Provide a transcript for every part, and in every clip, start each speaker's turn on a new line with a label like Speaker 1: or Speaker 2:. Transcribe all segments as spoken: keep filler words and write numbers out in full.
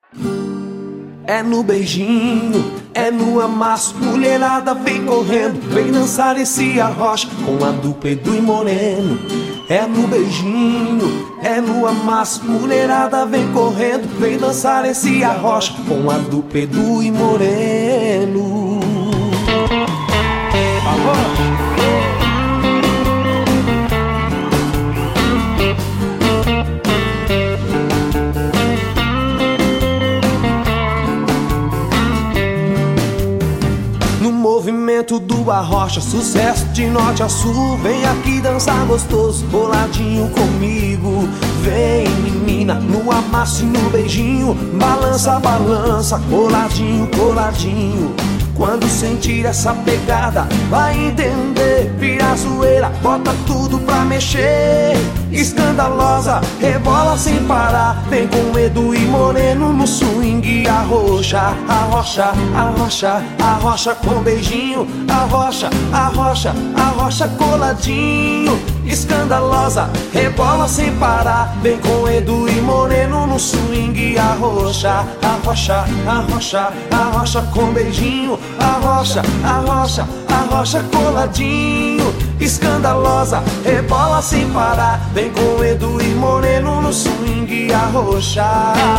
Speaker 1: É no beijinho, é no amasso, mulherada vem correndo, vem dançar esse arrocha com a dupla Edu e Moreno. É no beijinho, é no amasso, mulherada vem correndo, vem dançar esse arrocha com a dupla Edu e Moreno. Arrocha. Movimento do arrocha, sucesso de norte a sul. Vem aqui dançar gostoso, coladinho comigo. Vem menina, no amasso e no beijinho. Balança, balança, coladinho, coladinho. Quando sentir essa pegada, vai entender. Vira zoeira, bota tudo pra mexer. Escandalosa, rebola sem parar. Vem com Edu e Moreno no swing. Arrocha, arrocha, arrocha, arrocha com beijinho. Arrocha, arrocha, arrocha coladinho. Escandalosa, rebola sem parar. Vem com Edu e Moreno no swing. Arrocha, arrocha, arrocha, arrocha com beijinho. Arrocha, arrocha, arrocha coladinho. Escandalosa, rebola sem parar. Vem com Edu e Moreno no swing. Arrocha.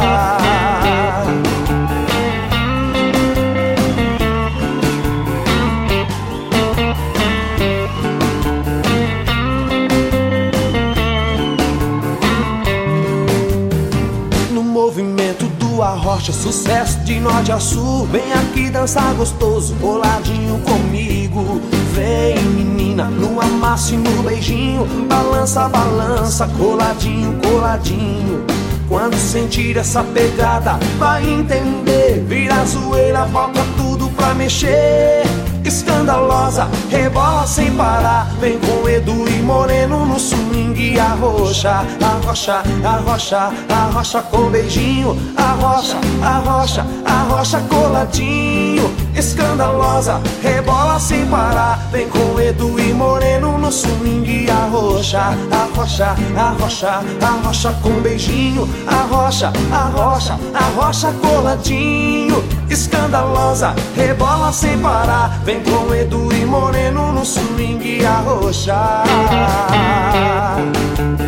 Speaker 1: Movimento do arrocha, sucesso de norte a sul. Vem aqui dançar gostoso, coladinho comigo. Vem menina, no amasso e no beijinho. Balança, balança, coladinho, coladinho. Quando sentir essa pegada, vai entender. Vira zoeira, bota tudo pra mexer. Escandalosa, rebola sem parar. Vem com Edu e Moreno no swing. Arrocha, arrocha, arrocha, arrocha com beijinho. Arrocha, arrocha, arrocha coladinho. Escandalosa, rebola sem parar. Vem com Edu e Moreno no swing. Arrocha, arrocha, arrocha, arrocha com beijinho. Arrocha, arrocha, arrocha coladinho. Escandalosa, rebola sem parar. Vem com Edu e Moreno no swing. Arrocha.